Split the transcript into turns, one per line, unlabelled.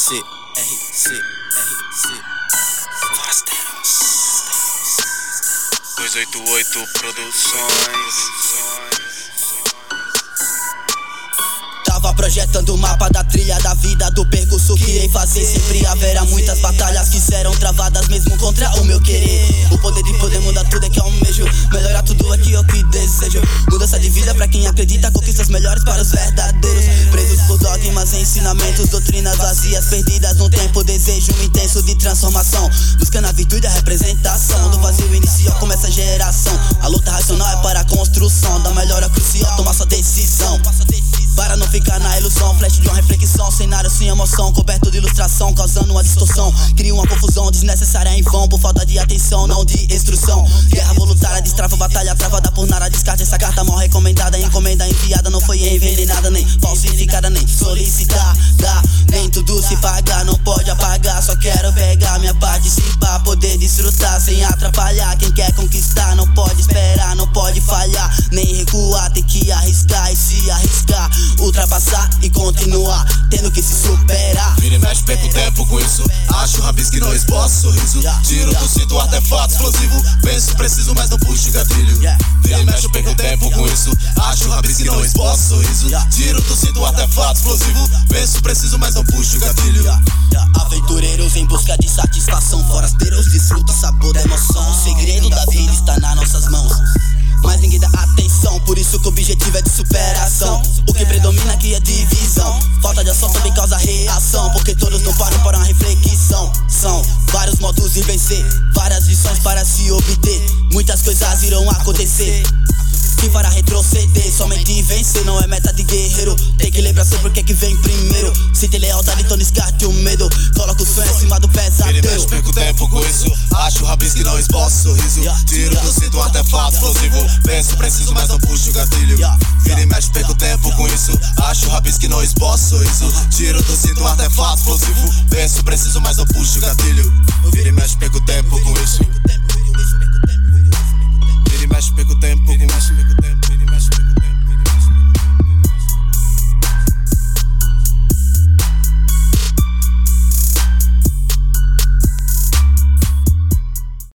Forasteiros 288 Produções.
Tava projetando o mapa da trilha da vida, do percurso que irei fazer. Sempre haverá muitas batalhas que serão travadas mesmo contra o meu querer. O poder de poder mudar tudo é que almejo, melhorar tudo é que eu que desejo. Mudança de vida pra quem acredita, conquistas melhores para os verdadeiros. Presos por dogmas, ensinamentos, doutrinas vazias, perdidas no tempo, desejo intenso de transformação. Buscando a virtude e a representação do vazio inicial, começa a geração. A luta racional é para a construção da melhora crucial, tomar sua decisão para não ficar na ilusão. Flash de uma reflexão, cenário sem emoção, coberto de ilustração, causando uma distorção. Cria uma confusão desnecessária em vão, por falta de atenção, não de instrução. Guerra voluntária, destrava batalha travada por nada. Descarte essa carta mal recomendada, encomenda enviada. Não foi envenenada, nem falsificada, nem solicitada. Nem tudo se paga, não pode apagar. Só quero pegar minha participar, poder desfrutar sem atrapalhar. Quem quer conquistar não pode esperar, não pode falhar, nem recuar. Tem que arriscar e se arriscar, ultrapassar e continuar, tendo que se superar.
Vira e mexe, perco tempo com isso. Acho rabisco e não esboço sorriso. Tiro do cinto um artefato explosivo. Penso, preciso, mas não puxo gatilho. Vira e mexe, perco tempo com isso. Acho rabisco e não esboço sorriso. Tiro do cinto um artefato explosivo. Penso, preciso, mas não puxo gatilho.
Aventureiros em busca de satisfação, forasteiros desfrutam o sabor da emoção. O segredo da vida está nas nossas mãos, mas ninguém dá atenção, por isso que o objetivo é de superação. O que predomina aqui é divisão, falta de ação também causa reação, porque todos não param para uma reflexão. São vários modos de vencer, várias lições para se obter. Muitas coisas irão acontecer que fará retroceder. Somente vencer não é meta de guerreiro. Tem que lembrar sempre o que é que vem primeiro. Se tem lealdade, então descarte o medo. Coloca o sonho acima do pesadelo.
Vira e mexe, perco tempo com isso. Acho rabisco e não esboço sorriso. Tiro do cinto um artefato explosivo. Penso, preciso, mas não puxo gatilho. Vira e mexe, perco tempo com isso. Acho rabisco e não esboço sorriso. Tiro do cinto um artefato explosivo. Penso, preciso, mas não puxo gatilho. Vira e mexe, perco tempo com isso. Vira e mexe, perco tempo com isso.